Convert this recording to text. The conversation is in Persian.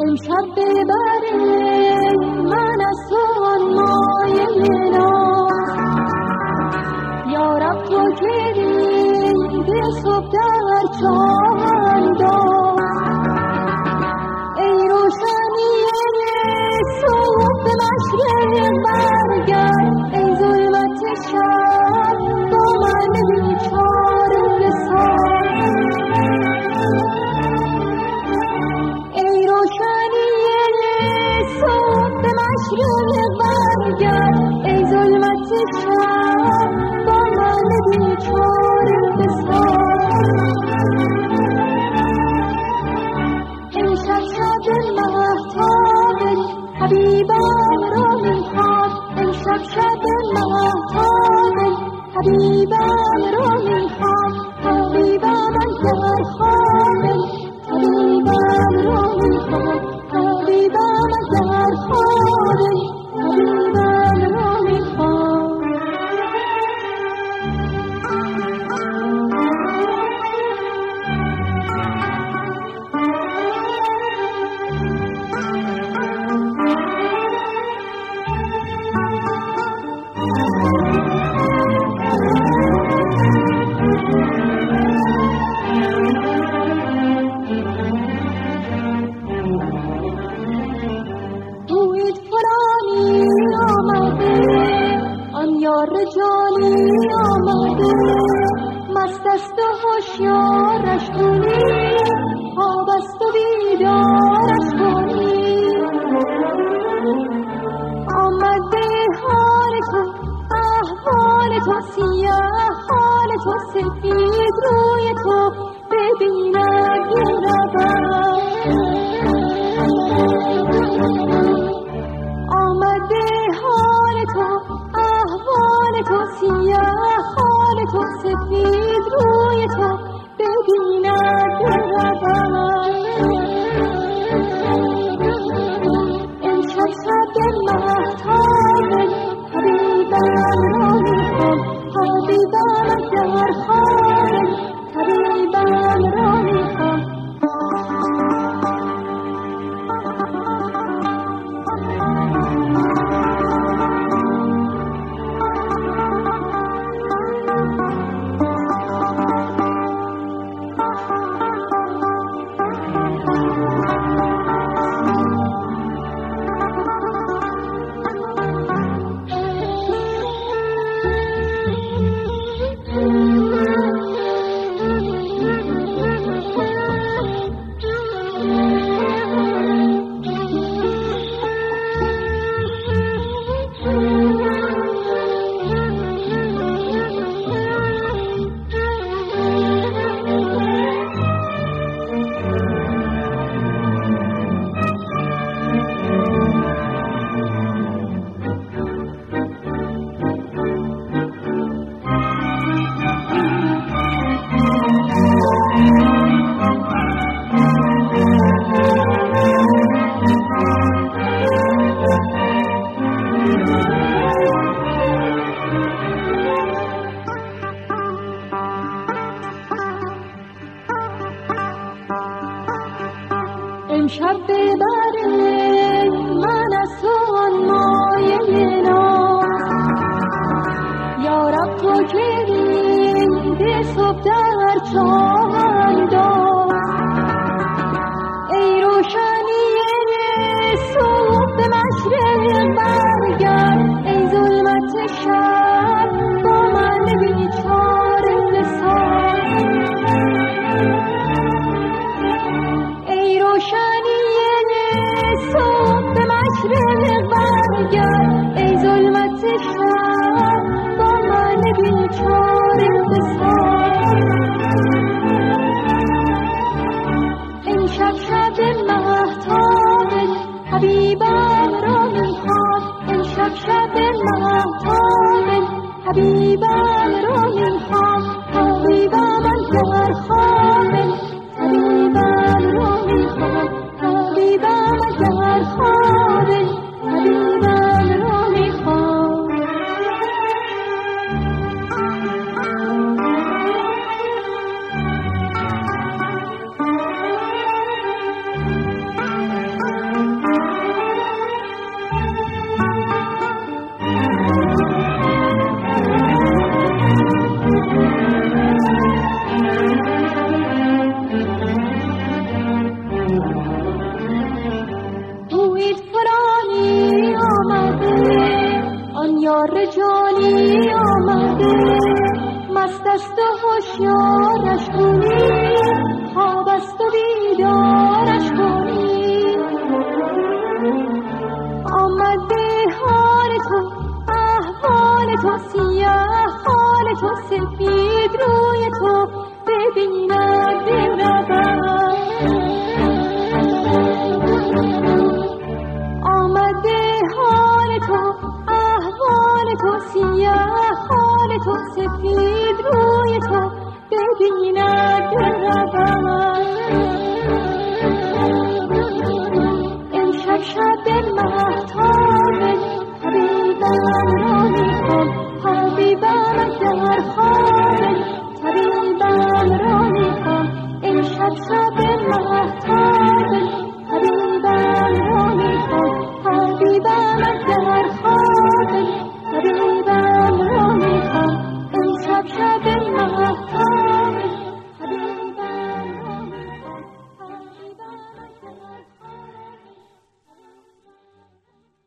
امشب ببره من از تو آن مایه ناز، یارب تو که دیده صبح در چاه انداز. ای روشنی صبح به مشرق برگرد، ای ظلمت شب با من بیچاره بساز. ای روشنی صبح به مشرق برگرد، ای ظلمت شب با من بیچاره بساز. امشب شب مهتاب حبیبم را میخواد، امشب شب مهتاب حبیبم را میخواد. حبیبم اندر خواب، حبیبم را میخواد. حبیبم اندر خواب، حبیبم را میخواد. جانی آمده مست است و هوشیارش کنی، خواب است و بیدارش کنی. آمده حال تو احوال تو، سیاه حال تو سفید روی تو ببیند یه نبر. آمده حال تو احوال تو، سیاه حال تو سفید روی تو ببیند برابر. امشب شب مهتاب حبیبم را میخوام، حبیبم در خواب، حبیبم را میخوام. امشب ببره من از تو آن مایه ناز، یارب تو که دیده صبح در چاه انداز. ای روشنی صبح به مشرق برگرد، ای ظلمت شب با من بیچاره بساز. ای روشنی صبح به مشرق برگرد، ای ظلمت شب با من بیچاره بساز. امشب شب مهتاب حبیبم را میخواد، امشب شب مهتاب حبیبم را میخواد. حبیبم اندر خواب، حبیبم را میخواد. حبیبم اندر خواب، حبیبم را میخواد. یار جانی آمده مست است و هوشیارش کنی خواب است و بیدارش کنی آمده حال تو احوال تو سیاه حال تو سفید روی تو ببیند برود آمده حال تو احوال تو سیاه حال تو سفید